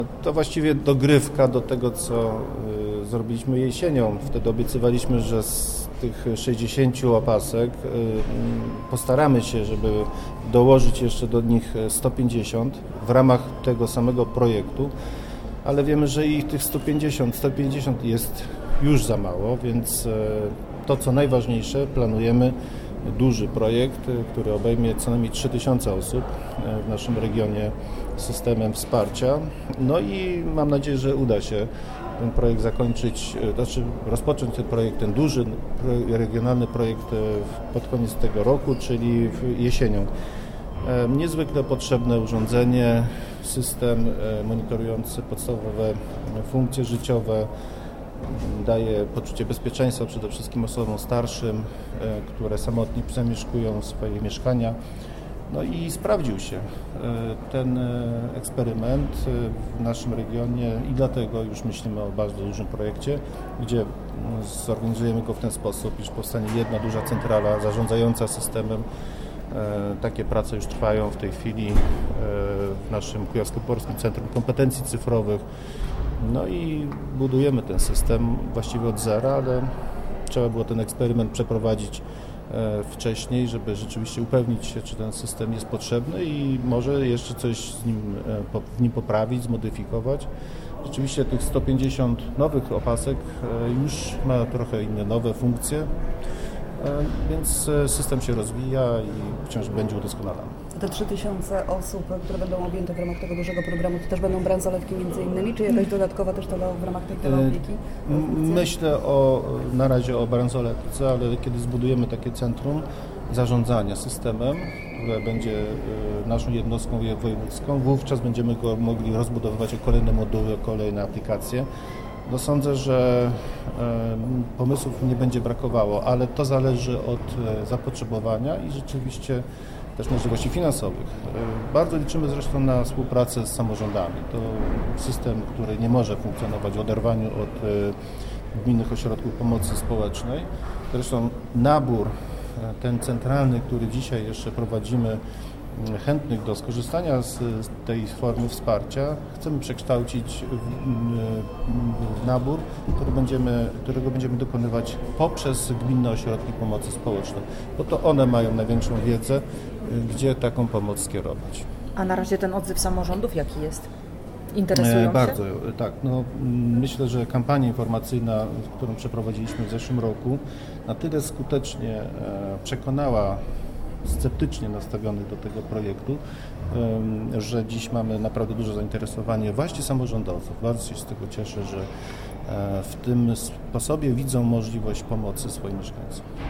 To właściwie dogrywka do tego, co zrobiliśmy jesienią. Wtedy obiecywaliśmy, że z tych 60 opasek postaramy się, żeby dołożyć jeszcze do nich 150 w ramach tego samego projektu, ale wiemy, że ich tych 150 jest już za mało, więc to, co najważniejsze, planujemy duży projekt, który obejmie co najmniej 3000 osób w naszym regionie systemem wsparcia. No i mam nadzieję, że uda się ten projekt zakończyć, rozpocząć ten projekt, ten duży regionalny projekt pod koniec tego roku, czyli jesienią. Niezwykle potrzebne urządzenie, system monitorujący podstawowe funkcje życiowe, daje poczucie bezpieczeństwa przede wszystkim osobom starszym, które samotnie zamieszkują swoje mieszkania. No i sprawdził się ten eksperyment w naszym regionie i dlatego już myślimy o bardzo dużym projekcie, gdzie zorganizujemy go w ten sposób, iż powstanie jedna duża centrala zarządzająca systemem. Takie prace już trwają w tej chwili w naszym Kujawsko-Pomorskim Centrum Kompetencji Cyfrowych. No i budujemy ten system właściwie od zera, ale trzeba było ten eksperyment przeprowadzić wcześniej, żeby rzeczywiście upewnić się, czy ten system jest potrzebny i może jeszcze coś w nim poprawić, zmodyfikować. Rzeczywiście tych 150 nowych opasek już ma trochę inne nowe funkcje, więc system się rozwija i wciąż będzie udoskonalany. Te 3000 osób, które będą objęte w ramach tego dużego programu, to też będą bransoletki między innymi, czy jakaś dodatkowa też w ramach tej teleopieki? Myślę na razie o bransoletce, ale kiedy zbudujemy takie centrum zarządzania systemem, które będzie naszą jednostką wojewódzką, wówczas będziemy go mogli rozbudowywać o kolejne moduły, o kolejne aplikacje. No sądzę, że pomysłów nie będzie brakowało, ale to zależy od zapotrzebowania i rzeczywiście też możliwości finansowych. Bardzo liczymy zresztą na współpracę z samorządami. To system, który nie może funkcjonować w oderwaniu od gminnych ośrodków pomocy społecznej. Zresztą nabór ten centralny, który dzisiaj jeszcze prowadzimy, chętnych do skorzystania z tej formy wsparcia, chcemy przekształcić w nabór, którego będziemy dokonywać poprzez gminne ośrodki pomocy społecznej, bo to one mają największą wiedzę, gdzie taką pomoc skierować. A na razie ten odzew samorządów jaki jest? Interesują się? Bardzo, tak. No, myślę, że kampania informacyjna, którą przeprowadziliśmy w zeszłym roku, na tyle skutecznie przekonała sceptycznie nastawionych do tego projektu, że dziś mamy naprawdę duże zainteresowanie właśnie samorządowców. Bardzo się z tego cieszę, że w tym sposobie widzą możliwość pomocy swoim mieszkańcom.